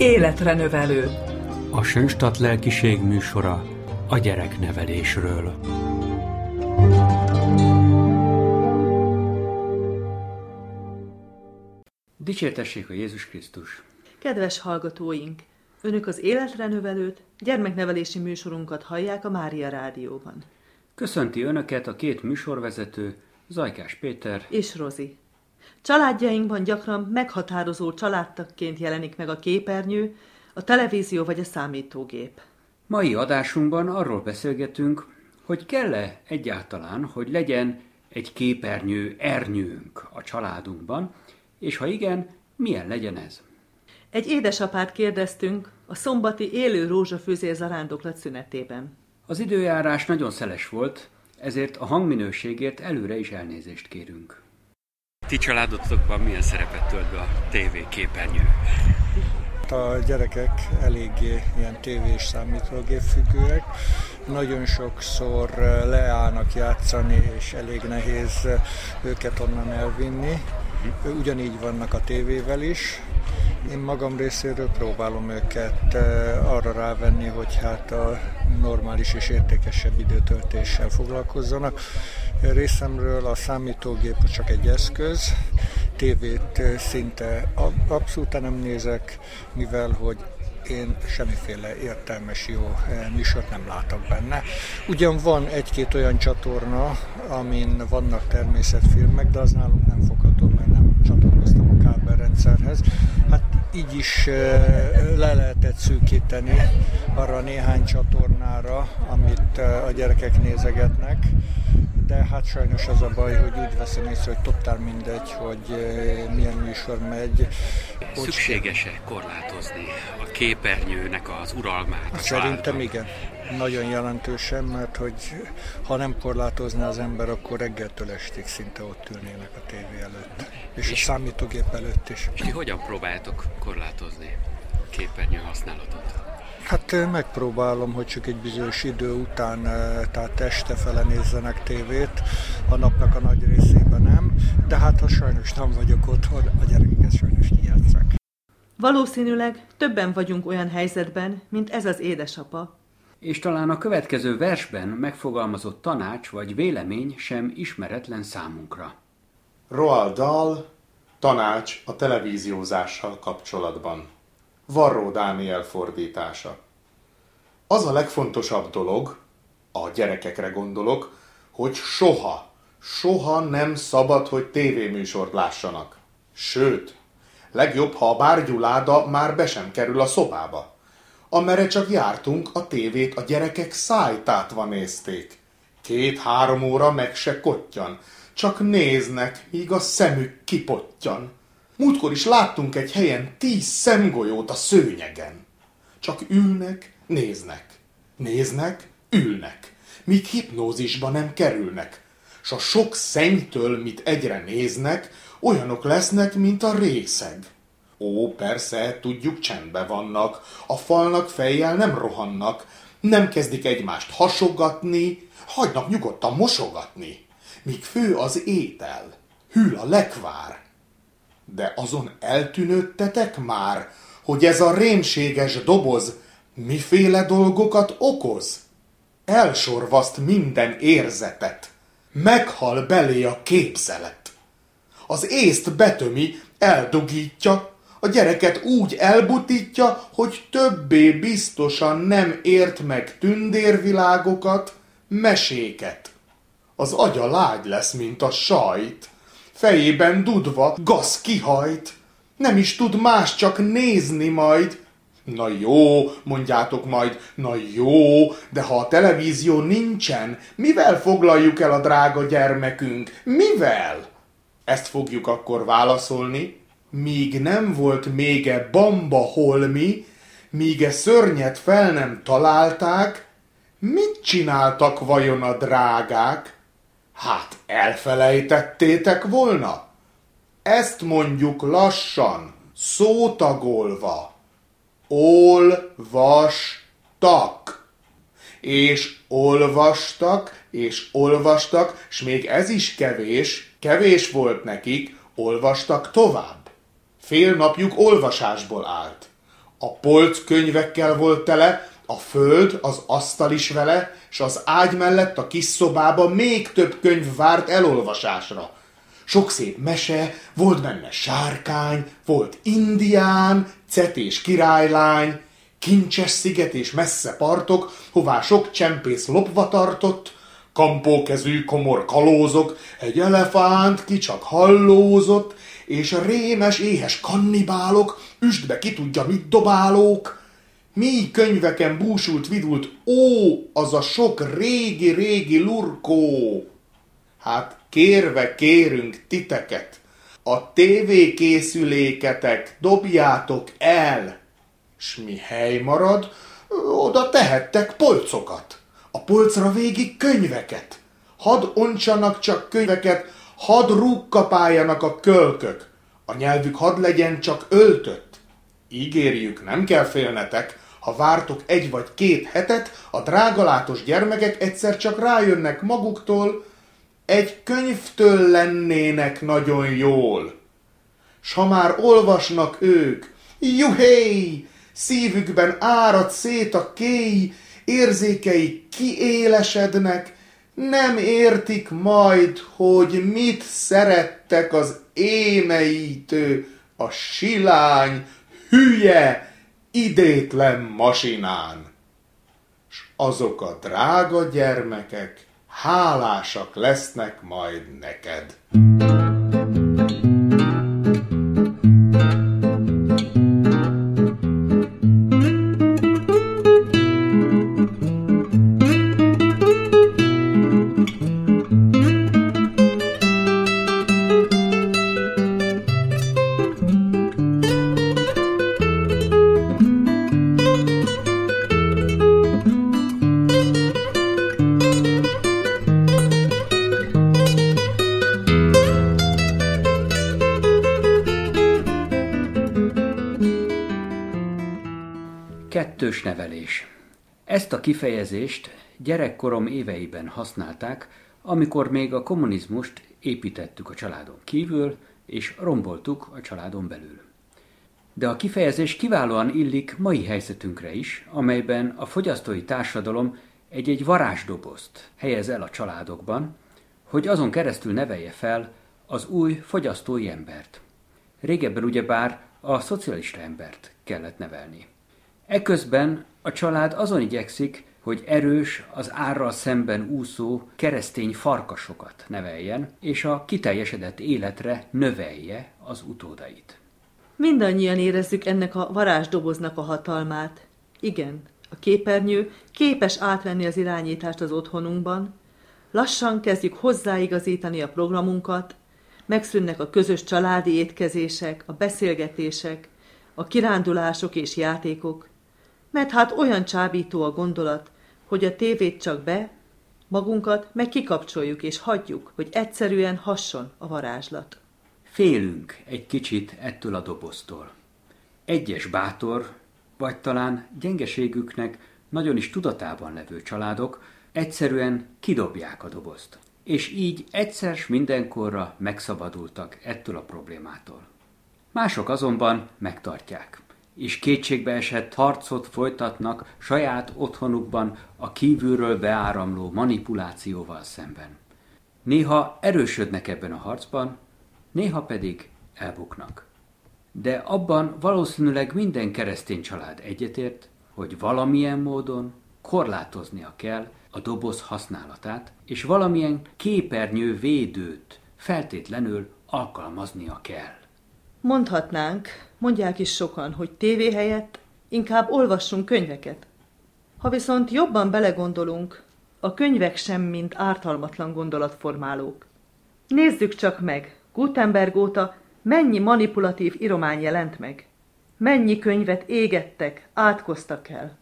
Életre növelő. A Sönstadt lelkiség műsora a gyereknevelésről. Dicsértessék a Jézus Krisztus! Kedves hallgatóink! Önök az Életre növelőt, gyermeknevelési műsorunkat hallják a Mária Rádióban. Köszönti Önöket a két műsorvezető, Zajkás Péter és Rozi. Családjainkban gyakran meghatározó családtagként jelenik meg a képernyő, a televízió vagy a számítógép. Mai adásunkban arról beszélgetünk, hogy kell-e egyáltalán, hogy legyen egy képernyő ernyőnk a családunkban, és ha igen, milyen legyen ez? Egy édesapát kérdeztünk a szombati élő rózsafűzér zarándoklat szünetében. Az időjárás nagyon szeles volt, ezért a hangminőségért előre is elnézést kérünk. Ti családotokban milyen szerepet tölt be a TV képernyő? A gyerekek eléggé ilyen tévé és számítógép függőek. Nagyon sokszor leállnak játszani, és elég nehéz őket onnan elvinni. Ugyanígy vannak a tévével is. Én magam részéről próbálom őket arra rávenni, hogy hát a normális és értékesebb időtöltéssel foglalkozzanak. Részemről a számítógép csak egy eszköz, tévét szinte abszolút nem nézek, mivel hogy én semmiféle értelmes jó műsort nem látok benne. Ugyan van egy-két olyan csatorna, amin vannak természetfilmek, de az nálunk nem fogható, mert nem csatlakoztam a kábelrendszerhez. Hát így is le lehetett szűkíteni arra néhány csatornára, amit a gyerekek nézegetnek. De hát sajnos az a baj, hogy úgy veszem észre, hogy totál mindegy, hogy milyen műsor megy. Szükséges-e korlátozni a képernyőnek az uralmát? Szerintem igen. Nagyon jelentősen, mert hogy ha nem korlátozna az ember, akkor reggeltől estig szinte ott ülnének a tévé előtt. És a számítógép előtt is. És ti hogyan próbáljátok korlátozni a képernyő használatot? Hát megpróbálom, hogy csak egy bizonyos idő után, tehát este fele nézzenek tévét, a napnak a nagy részében nem, de hát ha sajnos nem vagyok otthon, a gyerekeket sajnos kijátsszák. Valószínűleg többen vagyunk olyan helyzetben, mint ez az édesapa. És talán a következő versben megfogalmazott tanács vagy vélemény sem ismeretlen számunkra. Roald Dahl, tanács a televíziózással kapcsolatban. Varró Dániel fordítása. Az a legfontosabb dolog, a gyerekekre gondolok, hogy soha nem szabad, hogy tévéműsort lássanak. Sőt, legjobb, ha a bárgyuláda már be sem kerül a szobába. Amerre csak jártunk, a tévét a gyerekek szájtátva nézték. 2-3 óra meg se kottyan, csak néznek, míg a szemük kipottyan. Múltkor is láttunk egy helyen 10 szemgolyót a szőnyegen. Csak ülnek, néznek, ülnek, míg hipnózisba nem kerülnek. S a sok szennytől, mit egyre néznek, olyanok lesznek, mint a részeg. Ó, persze, tudjuk, csendben vannak, a falnak fejjel nem rohannak, nem kezdik egymást hasogatni, hagynak nyugodtan mosogatni, míg fő az étel, hűl a lekvár. De azon eltűnődtetek már, hogy ez a rémséges doboz miféle dolgokat okoz? Elsorvaszt minden érzetet, meghal belé a képzelet. Az észt betömi, eldugítja, a gyereket úgy elbutítja, hogy többé biztosan nem ért meg tündérvilágokat, meséket. Az agya lágy lesz, mint a sajt, fejében dudva gaz kihajt, nem is tud más, csak nézni majd. Na jó, mondjátok majd, na jó, de ha a televízió nincsen, mivel foglaljuk el a drága gyermekünk? Mivel? Ezt fogjuk akkor válaszolni, míg nem volt mége bamba holmi, míg szörnyet fel nem találták, mit csináltak vajon a drágák? Hát elfelejtettétek volna? Ezt mondjuk lassan, szótagolva. Olvastak. És olvastak, s még ez is kevés volt nekik, olvastak tovább. Fél napjuk olvasásból állt. A polc könyvekkel volt tele, a föld, az asztal is vele, s az ágy mellett a kis szobában még több könyv várt elolvasásra. Sok szép mese, volt benne sárkány, volt indián, cetés királylány, kincses sziget és messze partok, hová sok csempész lopva tartott, kampókezű komor kalózok, egy elefánt ki csak hallózott, és a rémes éhes kannibálok, üstbe ki tudja mit dobálók. Mély könyveken búsult vidult, az a sok régi lurkó. Hát kérve kérünk titeket, a tévékészüléketek dobjátok el, s mi hely marad, oda tehettek polcokat, a polcra végig könyveket. Hadd ontsanak csak könyveket, hadd rúgkapáljanak a kölkök, a nyelvük hadd legyen csak öltött. Ígérjük, nem kell félnetek, ha vártok 1 vagy 2 hetet, a drágalátos gyermekek egyszer csak rájönnek maguktól, egy könyvtől lennének nagyon jól. S ha már olvasnak ők, juhéj, szívükben árad szét a kéj, érzékeik kiélesednek, nem értik majd, hogy mit szerettek az émeítő, a silány, hülye, idétlen masinán. S azok a drága gyermekek hálásak lesznek majd neked. Kettős nevelés. Ezt a kifejezést gyerekkorom éveiben használták, amikor még a kommunizmust építettük a családon kívül, és romboltuk a családon belül. De a kifejezés kiválóan illik mai helyzetünkre is, amelyben a fogyasztói társadalom egy varázsdobozt helyez el a családokban, hogy azon keresztül nevelje fel az új fogyasztói embert. Régebben ugyebár a szocialista embert kellett nevelni. Eközben a család azon igyekszik, hogy erős, az árral szemben úszó keresztény farkasokat neveljen, és a kiteljesedett életre növelje az utódait. Mindannyian érezzük ennek a varázsdoboznak a hatalmát. Igen, a képernyő képes átvenni az irányítást az otthonunkban, lassan kezdjük hozzáigazítani a programunkat, megszűnnek a közös családi étkezések, a beszélgetések, a kirándulások és játékok, mert hát olyan csábító a gondolat, hogy a tévét csak be, magunkat meg kikapcsoljuk és hagyjuk, hogy egyszerűen hasson a varázslat. Félünk egy kicsit ettől a doboztól. Egyes bátor, vagy talán gyengeségüknek nagyon is tudatában levő családok egyszerűen kidobják a dobozt. És így egyszer s mindenkorra megszabadultak ettől a problémától. Mások azonban megtartják, és kétségbeesett harcot folytatnak saját otthonukban a kívülről beáramló manipulációval szemben. Néha erősödnek ebben a harcban, néha pedig elbuknak. De abban valószínűleg minden keresztény család egyetért, hogy valamilyen módon korlátoznia kell a doboz használatát, és valamilyen képernyő védőt feltétlenül alkalmaznia kell. Mondhatnánk, mondják is sokan, hogy tévé helyett inkább olvassunk könyveket. Ha viszont jobban belegondolunk, a könyvek sem mint ártalmatlan gondolatformálók. Nézzük csak meg, Gutenberg óta mennyi manipulatív iromány jelent meg. Mennyi könyvet égettek, átkoztak el.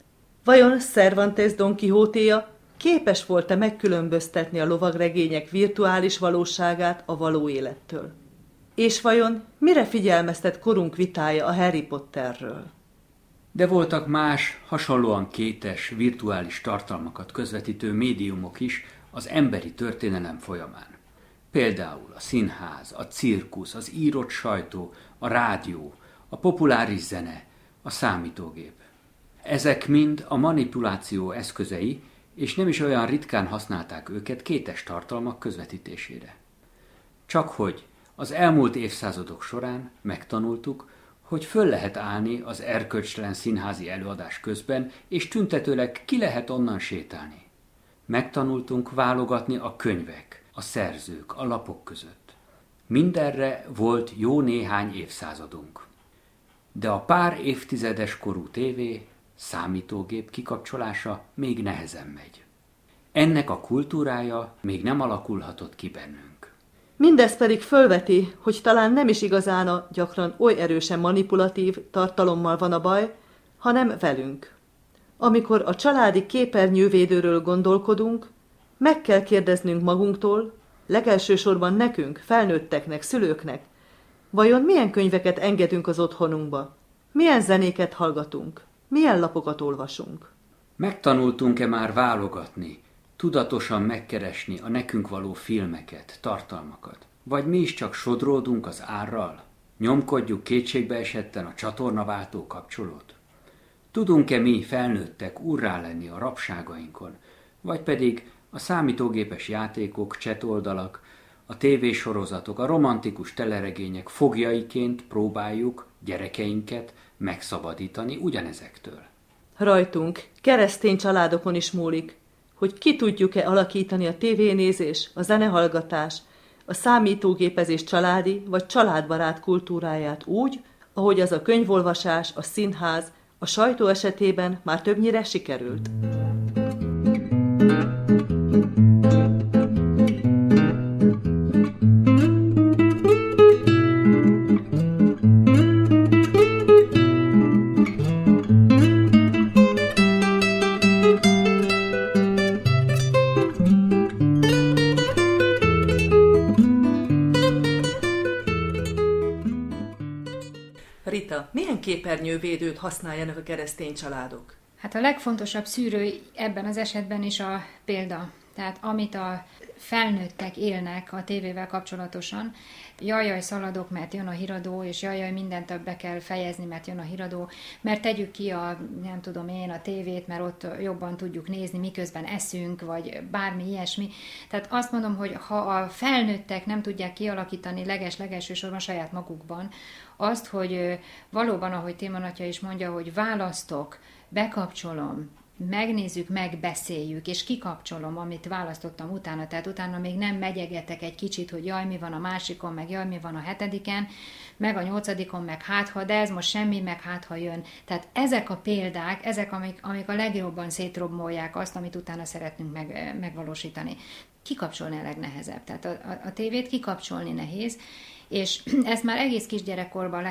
Vajon Cervantes Don Quixotéja képes volt-e megkülönböztetni a lovagregények virtuális valóságát a való élettől? És vajon mire figyelmeztet korunk vitája a Harry Potterről? De voltak más, hasonlóan kétes, virtuális tartalmakat közvetítő médiumok is az emberi történelem folyamán. Például a színház, a cirkusz, az írott sajtó, a rádió, a populáris zene, a a számítógép. Ezek mind a manipuláció eszközei, és nem is olyan ritkán használták őket kétes tartalmak közvetítésére. Csakhogy az elmúlt évszázadok során megtanultuk, hogy föl lehet állni az erkölcstelen színházi előadás közben, és tüntetőleg ki lehet onnan sétálni. Megtanultunk válogatni a könyvek, a szerzők, a lapok között. Mindenre volt jó néhány évszázadunk. De a pár évtizedes korú tévé, számítógép kikapcsolása még nehezen megy. Ennek a kultúrája még nem alakulhatott ki bennünk. Mindez pedig fölveti, hogy talán nem is igazán a gyakran oly erősen manipulatív tartalommal van a baj, hanem velünk. Amikor a családi képernyővédőről gondolkodunk, meg kell kérdeznünk magunktól, legelsősorban nekünk, felnőtteknek, szülőknek, vajon milyen könyveket engedünk az otthonunkba, milyen zenéket hallgatunk, milyen lapokat olvasunk. Megtanultunk-e már válogatni, tudatosan megkeresni a nekünk való filmeket, tartalmakat? Vagy mi is csak sodródunk az árral? Nyomkodjuk kétségbe esetten a csatornaváltó kapcsolót? Tudunk-e mi felnőttek urrá lenni a rabságainkon? Vagy pedig a számítógépes játékok, chatoldalak, a tévésorozatok, a romantikus teleregények foglyaiként próbáljuk gyerekeinket megszabadítani ugyanezektől? Rajtunk, keresztény családokon is múlik, hogy ki tudjuk-e alakítani a tévénézés, a zenehallgatás, a számítógépezés családi vagy családbarát kultúráját úgy, ahogy az a könyvolvasás, a színház, a sajtó esetében már többnyire sikerült. Rita, milyen képernyővédőt használjanak a keresztény családok? Hát a legfontosabb szűrő ebben az esetben is a példa. Tehát amit a felnőttek élnek a tévével kapcsolatosan, jajjaj szaladok, mert jön a híradó, és jajjaj mindent be kell fejezni, mert jön a híradó, mert tegyük ki a tévét, mert ott jobban tudjuk nézni, miközben eszünk, vagy bármi ilyesmi. Tehát azt mondom, hogy ha a felnőttek nem tudják kialakítani legelsősorban saját magukban azt, hogy valóban, ahogy Tilman atya is mondja, hogy választok, bekapcsolom, megnézzük, megbeszéljük, és kikapcsolom, amit választottam utána, tehát utána még nem megyegetek egy kicsit, hogy jaj, mi van a másikon, meg jaj, mi van a 7-en, meg a 8-on, meg hátha, de ez most semmi, meg hátha jön. Tehát ezek a példák, ezek, amik a legjobban szétrombolják azt, amit utána szeretnünk megvalósítani. Kikapcsolni a legnehezebb. Tehát a tévét kikapcsolni nehéz, és ezt már egész kisgyerekkorban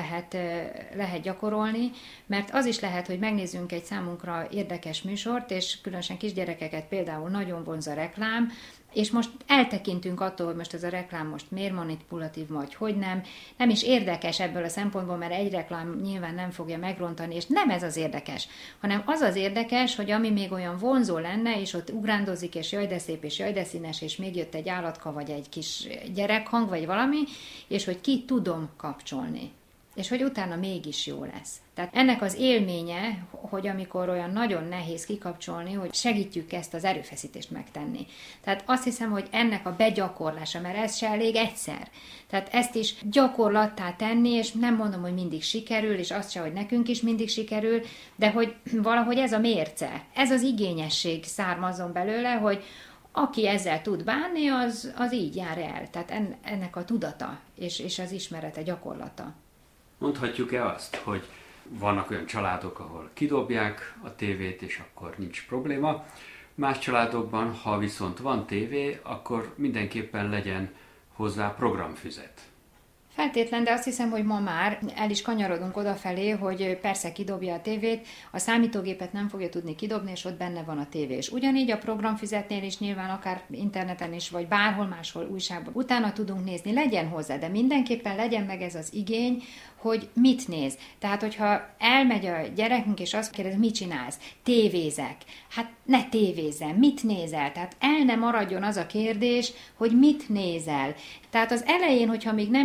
lehet gyakorolni, mert az is lehet, hogy megnézzünk egy számunkra érdekes műsort, és különösen kisgyerekeket például nagyon vonz a reklám, és most eltekintünk attól, hogy most ez a reklám most miért manipulatív, vagy hogy nem is érdekes ebből a szempontból, mert egy reklám nyilván nem fogja megrontani, és nem ez az érdekes, hanem az az érdekes, hogy ami még olyan vonzó lenne, és ott ugrándozik, és jaj de szép, és jaj de színes, és még jött egy állatka, vagy egy kis gyerekhang, vagy valami, és hogy ki tudom kapcsolni. És hogy utána mégis jó lesz. Tehát ennek az élménye, hogy amikor olyan nagyon nehéz kikapcsolni, hogy segítjük ezt az erőfeszítést megtenni. Tehát azt hiszem, hogy ennek a begyakorlása, mert ez se elég egyszer. Tehát ezt is gyakorlattá tenni, és nem mondom, hogy mindig sikerül, és azt se, hogy nekünk is mindig sikerül, de hogy valahogy ez a mérce, ez az igényesség származzon belőle, hogy aki ezzel tud bánni, az így jár el. Tehát ennek a tudata, és az ismerete, gyakorlata. Mondhatjuk-e azt, hogy vannak olyan családok, ahol kidobják a tévét, és akkor nincs probléma. Más családokban, ha viszont van tévé, akkor mindenképpen legyen hozzá programfüzet. Feltétlen, de azt hiszem, hogy ma már el is kanyarodunk odafelé, hogy persze kidobja a tévét, a számítógépet nem fogja tudni kidobni, és ott benne van a tévé. És ugyanígy a programfüzetnél is nyilván akár interneten is, vagy bárhol máshol újságban utána tudunk nézni, legyen hozzá, de mindenképpen legyen meg ez az igény, hogy mit néz. Tehát, hogyha elmegy a gyerekünk, és azt kérdez, mit csinálsz? Tévézek. Hát ne tévézzem, mit nézel? Tehát el ne maradjon az a kérdés, hogy mit nézel. Tehát az elején, hogyha még nem sikerül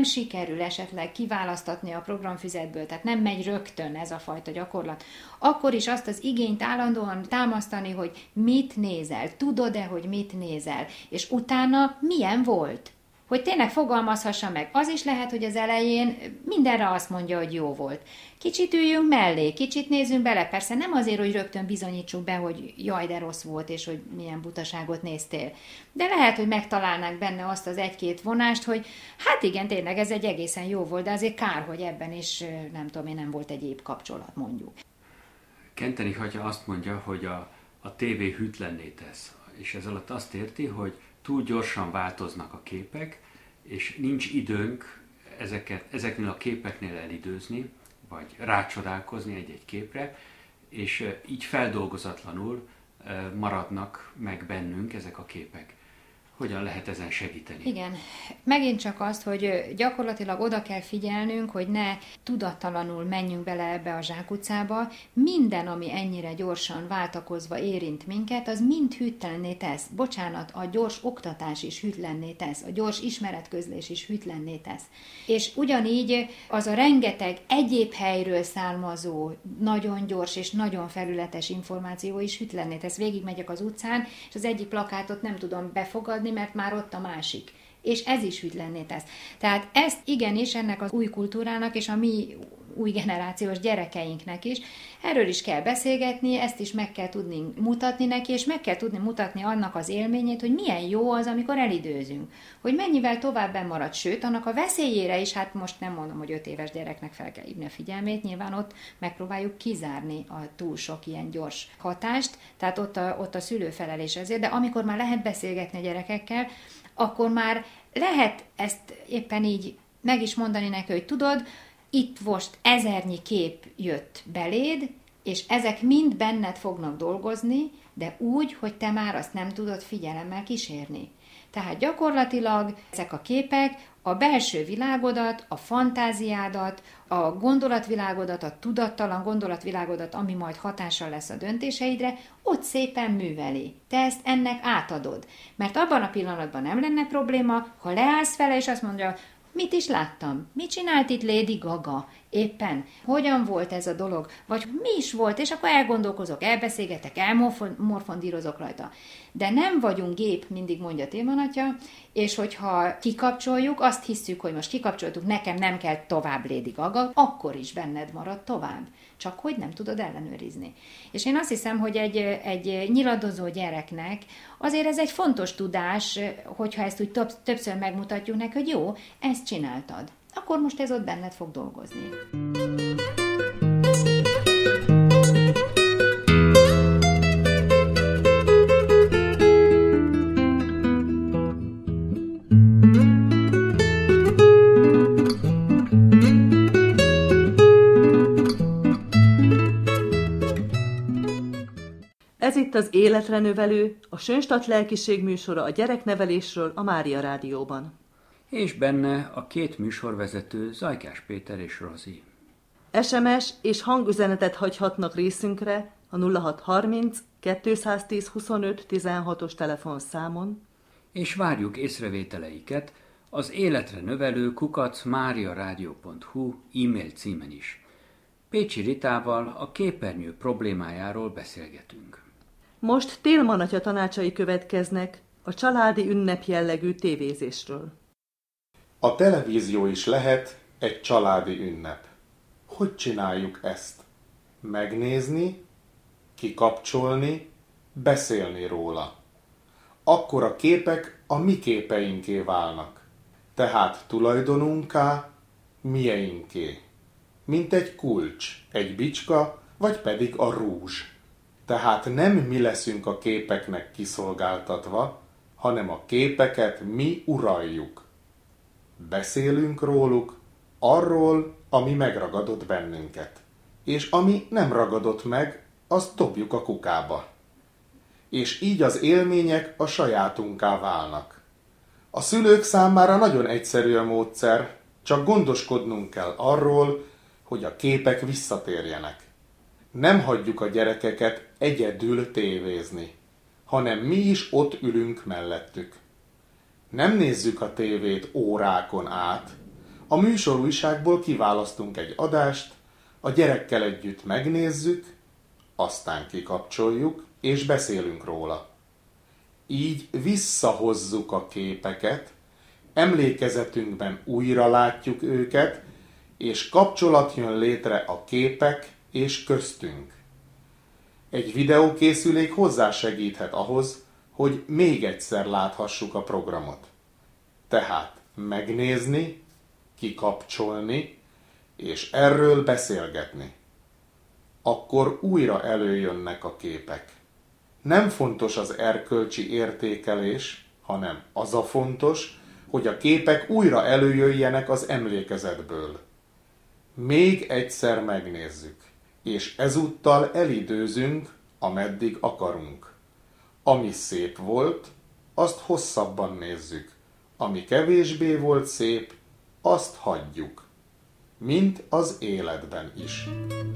sikerül esetleg kiválasztatni a programfüzetből, tehát nem megy rögtön ez a fajta gyakorlat, akkor is azt az igényt állandóan támasztani, hogy mit nézel, tudod-e, hogy mit nézel, és utána milyen volt. Hogy tényleg fogalmazhassa meg. Az is lehet, hogy az elején mindenre azt mondja, hogy jó volt. Kicsit üljünk mellé, kicsit nézzünk bele. Persze nem azért, hogy rögtön bizonyítsuk be, hogy jaj, de rossz volt, és hogy milyen butaságot néztél. De lehet, hogy megtalálnánk benne azt az egy-két vonást, hogy hát igen, tényleg ez egy egészen jó volt, de azért kár, hogy ebben is, nem tudom én, nem volt egyéb kapcsolat, mondjuk. Kentenich atya azt mondja, hogy a tévé hűtlenné tesz. És ez alatt azt érti, hogy túl gyorsan változnak a képek, és nincs időnk ezeknél a képeknél elidőzni, vagy rácsodálkozni egy-egy képre, és így feldolgozatlanul maradnak meg bennünk ezek a képek. Hogyan lehet ezen segíteni? Igen. Megint csak azt, hogy gyakorlatilag oda kell figyelnünk, hogy ne tudattalanul menjünk bele ebbe a zsákutcába. Minden, ami ennyire gyorsan váltakozva érint minket, az mind hűtlenné tesz. Bocsánat, a gyors oktatás is hűtlenné tesz, a gyors ismeretközlés is hűtlenné tesz. És ugyanígy az a rengeteg egyéb helyről származó, nagyon gyors és nagyon felületes információ is hűtlenné tesz. Végigmegyek az utcán, és az egyik plakátot nem tudom befogadni, mert már ott a másik. És ez is hűtlenné tesz. Tehát ezt igenis ennek az új kultúrának és a mi új generációs gyerekeinknek is, erről is kell beszélgetni, ezt is meg kell tudni mutatni neki, és meg kell tudni mutatni annak az élményét, hogy milyen jó az, amikor elidőzünk. Hogy mennyivel tovább bemarad, sőt, annak a veszélyére is, hát most nem mondom, hogy 5 éves gyereknek fel kell hívni a figyelmét, nyilván ott megpróbáljuk kizárni a túl sok ilyen gyors hatást, tehát ott a szülő felelés ezért, de amikor már lehet beszélgetni a gyerekekkel, akkor már lehet ezt éppen így meg is mondani neki, hogy tudod, itt most 1000-nyi kép jött beléd, és ezek mind benned fognak dolgozni, de úgy, hogy te már azt nem tudod figyelemmel kísérni. Tehát gyakorlatilag ezek a képek a belső világodat, a fantáziádat, a gondolatvilágodat, a tudattalan gondolatvilágodat, ami majd hatással lesz a döntéseidre, ott szépen műveli. Te ezt ennek átadod. Mert abban a pillanatban nem lenne probléma, ha leállsz vele, és azt mondja, mit is láttam? Mit csinált itt Lady Gaga? Éppen? Hogyan volt ez a dolog? Vagy mi is volt? És akkor elgondolkozok, elbeszélgetek, elmorfondírozok rajta. De nem vagyunk gép, mindig mondja Tilman atya, és hogyha kikapcsoljuk, azt hisszük, hogy most kikapcsoltuk, nekem nem kell tovább Lady Gaga, akkor is benned marad tovább. Csak hogy nem tudod ellenőrizni. És én azt hiszem, hogy egy nyiladozó gyereknek azért ez egy fontos tudás, hogyha ezt úgy többször megmutatjuk neki, hogy jó, ezt csináltad. Akkor most ez ott benned fog dolgozni. Ez itt az Életre növelő, a Sönstadt lelkiség műsora a gyereknevelésről a Mária Rádióban. És benne a 2 műsorvezető, Zajkás Péter és Rozi. SMS és hangüzenetet hagyhatnak részünkre a 0630 210 25 16-os telefonszámon. És várjuk észrevételeiket az életre növelő @mariaradio.hu e-mail címen is. Pécsi Ritával a képernyő problémájáról beszélgetünk. Most Tilman atya tanácsai következnek a családi ünnep jellegű tévézésről. A televízió is lehet egy családi ünnep. Hogy csináljuk ezt? Megnézni, kikapcsolni, beszélni róla. Akkor a képek a mi képeinké válnak. Tehát tulajdonunká, mieinké. Mint egy kulcs, egy bicska, vagy pedig a rúzs. Tehát nem mi leszünk a képeknek kiszolgáltatva, hanem a képeket mi uraljuk. Beszélünk róluk, arról, ami megragadott bennünket. És ami nem ragadott meg, azt dobjuk a kukába. És így az élmények a sajátunká válnak. A szülők számára nagyon egyszerű a módszer, csak gondoskodnunk kell arról, hogy a képek visszatérjenek. Nem hagyjuk a gyerekeket egyedül tévézni, hanem mi is ott ülünk mellettük. Nem nézzük a tévét órákon át, A műsorújságból kiválasztunk egy adást, a gyerekkel együtt megnézzük, aztán kikapcsoljuk, és beszélünk róla. Így visszahozzuk a képeket, emlékezetünkben újra látjuk őket, és kapcsolat jön létre a képek és köztünk. Egy videókészülék hozzásegíthet ahhoz, hogy még egyszer láthassuk a programot. Tehát megnézni, kikapcsolni, és erről beszélgetni. Akkor újra előjönnek a képek. Nem fontos az erkölcsi értékelés, hanem az a fontos, hogy a képek újra előjöjjenek az emlékezetből. Még egyszer megnézzük, és ezúttal elidőzünk, ameddig akarunk. Ami szép volt, azt hosszabban nézzük. Ami kevésbé volt szép, azt hagyjuk. Mint az életben is.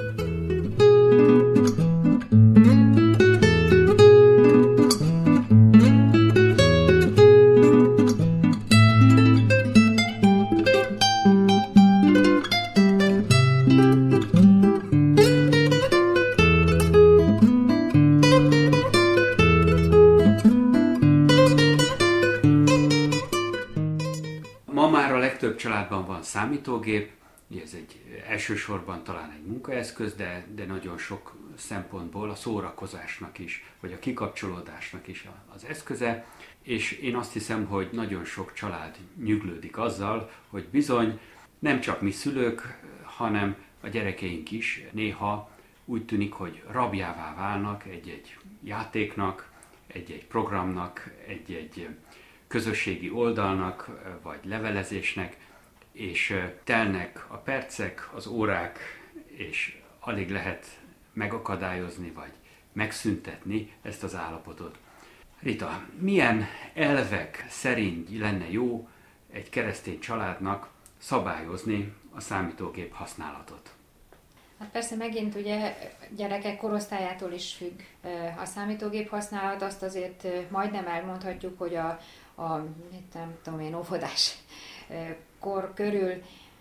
Ma már a legtöbb családban van számítógép, ez elsősorban talán egy munkaeszköz, de nagyon sok szempontból a szórakozásnak is, vagy a kikapcsolódásnak is az eszköze, és én azt hiszem, hogy nagyon sok család nyüglődik azzal, hogy bizony nem csak mi szülők, hanem a gyerekeink is néha úgy tűnik, hogy rabjává válnak egy-egy játéknak, egy-egy programnak, egy-egy közösségi oldalnak, vagy levelezésnek, és telnek a percek, az órák, és alig lehet megakadályozni, vagy megszüntetni ezt az állapotot. Rita, milyen elvek szerint lenne jó egy keresztény családnak szabályozni a számítógép használatot? Hát persze megint ugye gyerekek korosztályától is függ a számítógép használat, azt azért majdnem elmondhatjuk, hogy a nem tudom én, óvodás kor körül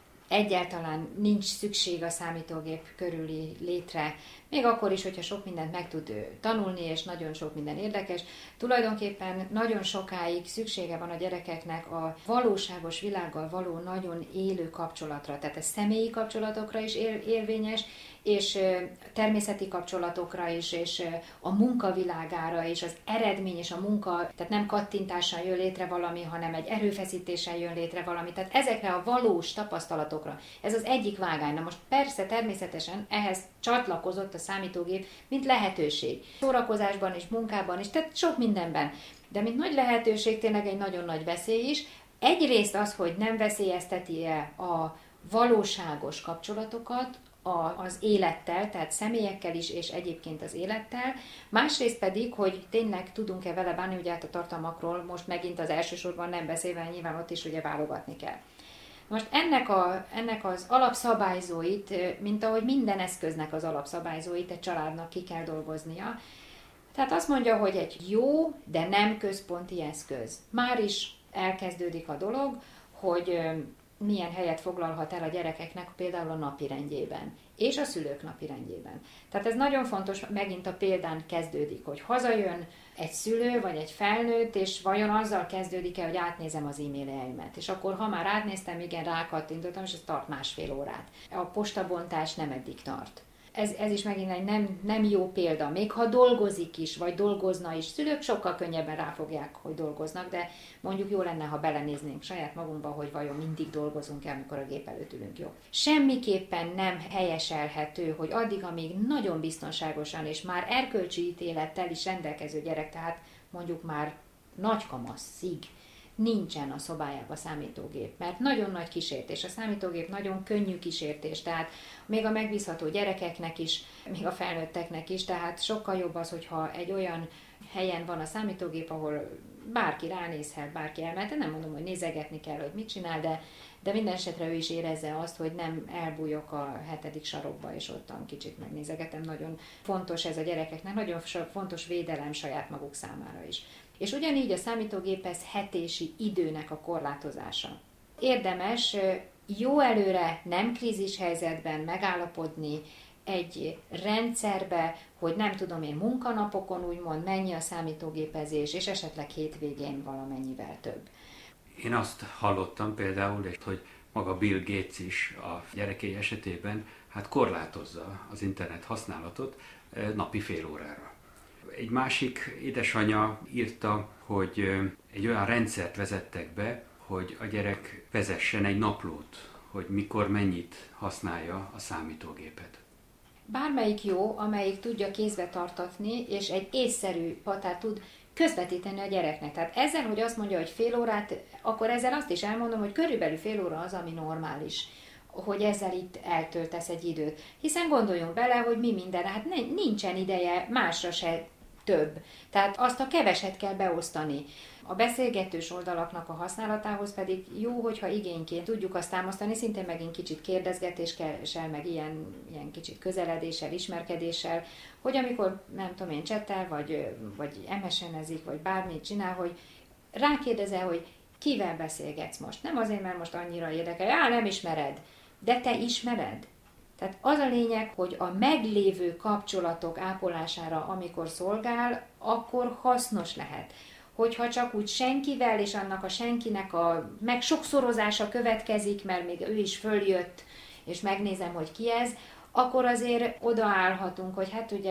egyáltalán nincs szükség a számítógép körüli létre, még akkor is, hogyha sok mindent meg tud tanulni, és nagyon sok minden érdekes. Tulajdonképpen nagyon sokáig szüksége van a gyerekeknek a valóságos világgal való nagyon élő kapcsolatra, tehát a személyi kapcsolatokra is érvényes, és természeti kapcsolatokra is, és a munkavilágára is, az eredmény és a munka, tehát nem kattintással jön létre valami, hanem egy erőfeszítéssel jön létre valami, tehát ezekre a valós tapasztalatokra. Ez az egyik vágány. Na most persze természetesen ehhez csatlakozott a számítógép, mint lehetőség. Szórakozásban is, munkában is, tehát sok mindenben. De mint nagy lehetőség tényleg egy nagyon nagy veszély is. Egyrészt az, hogy nem veszélyezteti-e a valóságos kapcsolatokat, az élettel, tehát személyekkel is, és egyébként az élettel. Másrészt pedig, hogy tényleg tudunk-e vele bánni, ugye hát a tartalmakról most megint az elsősorban nem beszélve, nyilván ott is ugye válogatni kell. Most ennek az alapszabályzóit, mint ahogy minden eszköznek az alapszabályzóit egy családnak ki kell dolgoznia. Tehát azt mondja, hogy egy jó, de nem központi eszköz. Már is elkezdődik a dolog, hogy milyen helyet foglalhat el a gyerekeknek például a napirendjében, és a szülők napirendjében. Tehát ez nagyon fontos, megint a példán kezdődik, hogy hazajön egy szülő vagy egy felnőtt, és vajon azzal kezdődik-e, hogy átnézem az e-mailjeimet. És akkor, ha már átnéztem, igen, rákattintottam, és ez tart 1,5 órát. A postabontás nem eddig tart. Ez is megint egy nem jó példa. Még ha dolgozik is, vagy dolgozna is, szülők sokkal könnyebben ráfogják, hogy dolgoznak, de mondjuk jó lenne, ha belenéznénk saját magunkba, hogy vajon mindig dolgozunk-e, amikor a gép előtt ülünk, jó. Semmiképpen nem helyeselhető, hogy addig, amíg nagyon biztonságosan és már erkölcsi ítélettel is rendelkező gyerek, tehát mondjuk már nagykamaszig nincsen a szobájában számítógép, mert nagyon nagy kísértés, a számítógép nagyon könnyű kísértés, tehát még a megbízható gyerekeknek is, még a felnőtteknek is, tehát sokkal jobb az, hogyha egy olyan helyen van a számítógép, ahol bárki ránézhet, bárki elmehet, nem mondom, hogy nézegetni kell, hogy mit csinál, de minden esetre ő is érezze azt, hogy nem elbújok a 7. sarokba, és ottan kicsit megnézegetem. Nagyon fontos ez a gyerekeknek, nagyon fontos védelem saját maguk számára is. És ugyanígy a számítógépezhetési időnek a korlátozása. Érdemes jó előre, nem krízis helyzetben megállapodni egy rendszerbe, hogy nem tudom én munkanapokon úgymond mennyi a számítógépezés, és esetleg hétvégén valamennyivel több. Én azt hallottam például, hogy maga Bill Gates is a gyerekei esetében korlátozza az internet használatot napi fél órára. Egy másik édesanyja írta, hogy egy olyan rendszert vezettek be, hogy a gyerek vezessen egy naplót, hogy mikor mennyit használja a számítógépet. Bármelyik jó, amelyik tudja kézbe tartatni, és egy észszerű határt tud közvetíteni a gyereknek. Tehát ezzel, hogy azt mondja, hogy fél órát, akkor ezzel azt is elmondom, hogy körülbelül fél óra az, ami normális, hogy ezzel itt eltöltesz egy időt. Hiszen gondoljunk bele, hogy mi minden, nincsen ideje másra se több. Tehát azt a keveset kell beosztani. A beszélgetős oldalaknak a használatához pedig jó, hogyha igényként tudjuk azt támasztani, szintén megint kicsit kérdezgetéssel, meg ilyen kicsit közeledéssel, ismerkedéssel, hogy amikor, nem tudom én, csettel, vagy MSN-ezik, vagy bármit csinál, hogy rákérdezel, hogy kivel beszélgetsz most. Nem azért, mert most annyira érdekel, nem ismered, de te ismered. Tehát az a lényeg, hogy a meglévő kapcsolatok ápolására, amikor szolgál, akkor hasznos lehet. Hogyha csak úgy senkivel, és annak a senkinek a megsokszorozása következik, mert még ő is följött, és megnézem, hogy ki ez, akkor azért odaállhatunk, hogy hát ugye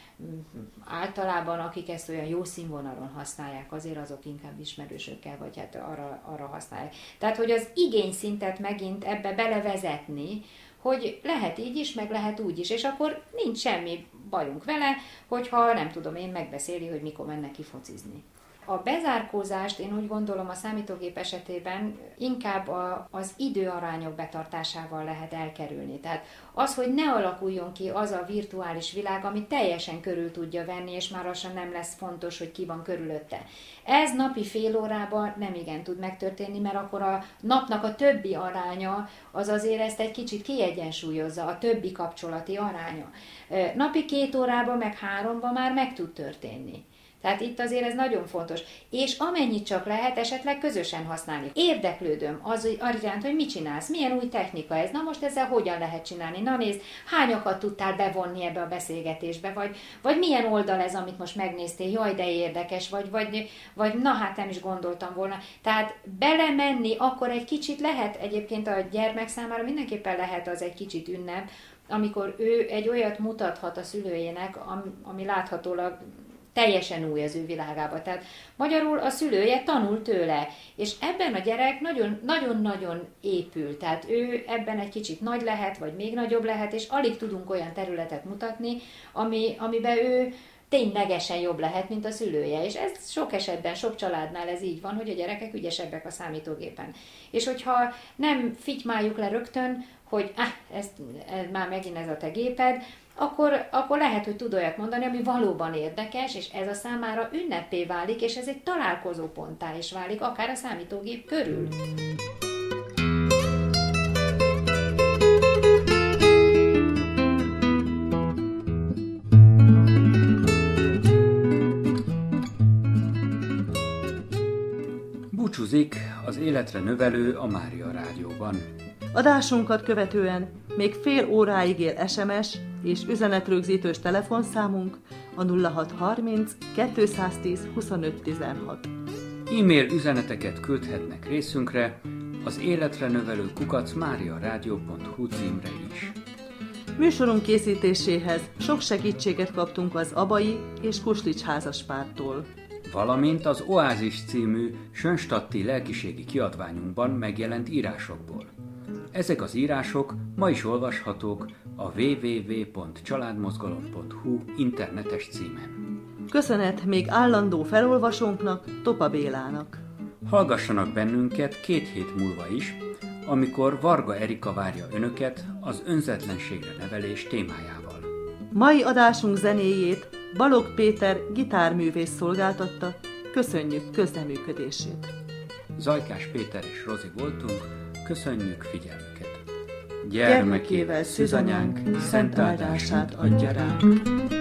általában akik ezt olyan jó színvonalon használják, azért azok inkább ismerősökkel, vagy hát arra használják. Tehát, hogy az igényszintet megint ebbe belevezetni, hogy lehet így is, meg lehet úgy is, és akkor nincs semmi bajunk vele, hogyha nem tudom én megbeszéli, hogy mikor mennek ki focizni. A bezárkózást én úgy gondolom a számítógép esetében inkább az időarányok betartásával lehet elkerülni. Tehát az, hogy ne alakuljon ki az a virtuális világ, ami teljesen körül tudja venni, és már lassan nem lesz fontos, hogy ki van körülötte. Ez napi fél órában nem igen tud megtörténni, mert akkor a napnak a többi aránya az azért ezt egy kicsit kiegyensúlyozza, a többi kapcsolati aránya. Napi 2 órában, meg 3-ban már meg tud történni. Tehát itt azért ez nagyon fontos. És amennyit csak lehet, esetleg közösen használni. Érdeklődöm az iránt, hogy mit csinálsz, milyen új technika ez, na most ezzel hogyan lehet csinálni, na nézd, hányakat tudtál bevonni ebbe a beszélgetésbe, vagy milyen oldal ez, amit most megnéztél, jaj, de érdekes, vagy na hát nem is gondoltam volna. Tehát belemenni akkor egy kicsit lehet, egyébként a gyermek számára mindenképpen lehet az egy kicsit ünnep, amikor ő egy olyat mutathat a szülőjének, ami láthatólag teljesen új az ő világába. Tehát magyarul a szülője tanul tőle, és ebben a gyerek nagyon-nagyon épül. Tehát ő ebben egy kicsit nagy lehet, vagy még nagyobb lehet, és alig tudunk olyan területet mutatni, amiben ő ténylegesen jobb lehet, mint a szülője. És ez sok esetben, sok családnál ez így van, hogy a gyerekek ügyesebbek a számítógépen. És hogyha nem fitymáljuk le rögtön, hogy ez már megint ez a te géped, akkor lehet, hogy tud olyat mondani, ami valóban érdekes, és ez a számára ünneppé válik, és ez egy találkozóponttá is válik, akár a számítógép körül. Búcsúzik az életre növelő a Mária Rádióban. Adásunkat követően még fél óráig él SMS és üzenetrögzítős telefonszámunk a 0630 210 25 16. E-mail üzeneteket küldhetnek részünkre az életrenövelő@mariaradio.hu címre is. Műsorunk készítéséhez sok segítséget kaptunk az Abai és Kuslics házaspártól. Valamint az Oázis című sönstadti lelkiségi kiadványunkban megjelent írásokból. Ezek az írások ma is olvashatók a www.családmozgalom.hu internetes címen. Köszönet még állandó felolvasónknak, Topa Bélának. Hallgassanak bennünket 2 hét múlva is, amikor Varga Erika várja önöket az önzetlenségre nevelés témájával. Mai adásunk zenéjét Balogh Péter gitárművész szolgáltatta, köszönjük közreműködését. Zajkás Péter és Rozi voltunk, köszönjük figyelmüket. Gyermekével szűzanyánk szent áldását adja ránk.